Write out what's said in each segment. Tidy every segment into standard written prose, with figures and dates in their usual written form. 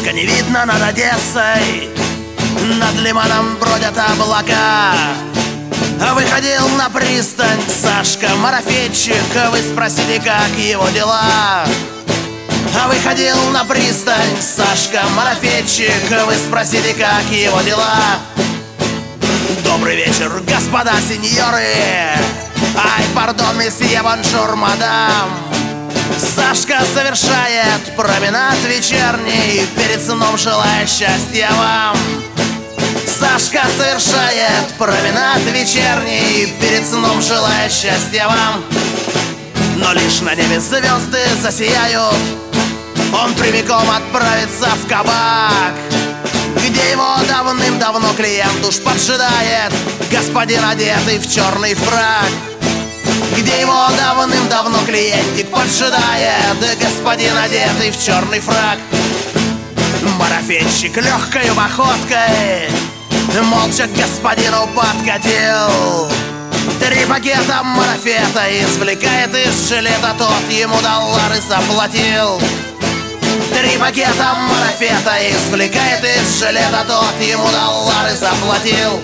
Солнышко не видно над Одессой, над лиманом бродят облака. Выходил на пристань Сашка Марафетчик, вы спросите, как его дела. Выходил на пристань Сашка Марафетчик, вы спросите, как его дела. Добрый вечер, господа сеньоры. Ай, пардон, месье, бонжур, мадам. Сашка совершает променад вечерний, перед сном желая счастья вам. Сашка совершает променад вечерний, перед сном желая счастья вам. Но лишь на небе звезды засияют, он прямиком отправится в кабак, где его давным-давно клиент уж поджидает, господин, одетый в черный фрак. Где его давным-давно клиентик поджидает, господин, одетый в черный фрак. Марафетчик легкою походкой молча к господину подкатил. 3 пакета марафета извлекает из жилета, тот ему доллары заплатил. 3 пакета марафета извлекает из жилета, тот ему доллары заплатил.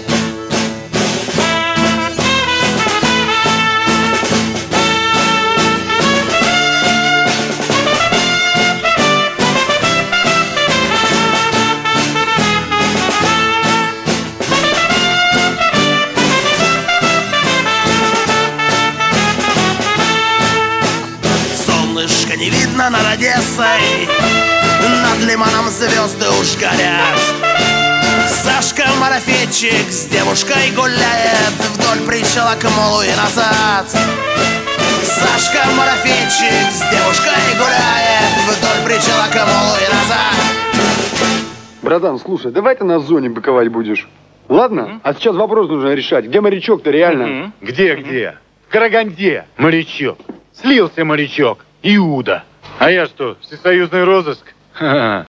Солнышко не видно над Одессой, над лиманом звезды уж горят. Сашка Марафетчик с девушкой гуляет вдоль причала к молу и назад. Сашка Марафетчик с девушкой гуляет вдоль причала к молу и назад. Братан, слушай, давай ты на зоне быковать будешь. Ладно? А сейчас вопрос нужно решать. Где морячок-то реально? Где? В Караганде морячок. Слился морячок. Иуда. А я что, всесоюзный розыск? Ха-ха.